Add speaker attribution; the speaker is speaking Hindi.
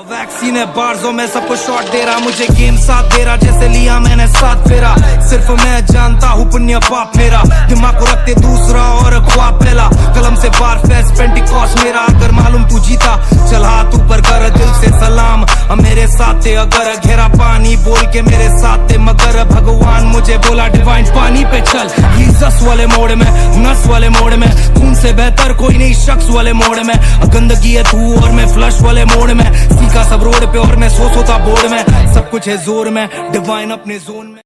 Speaker 1: वैक्सीन है बार्जों में सबको शॉट दे रहा, मुझे गेम साथ दे रहा जैसे लिया मैंने साथ फेरा। सिर्फ मैं जानता हूँ पुण्य पाप मेरा, दिमाग को रखते दूसरा और ख्वाब पहला। कलम से बार फेस पेंटिकॉस्ट मेरा, अगर मालूम तू जीता चल हाथ ऊपर कर दिल से सलाम। मेरे साथ थे अगर घेरा पानी बोल के मेरे साथ थे, मगर भगवान मुझे बोला डिवाइन पानी पे चल। जीसस वाले मोड़ में, नस वाले मोड़ में, खून से बेहतर कोई नहीं शख्स वाले मोड़ में। गंदगी है तू और मैं फ्लश वाले मोड़ में, सीखा सब रोड पे और मैं सोता बोर्ड में। सब कुछ है जोर में, डिवाइन अपने जोन में।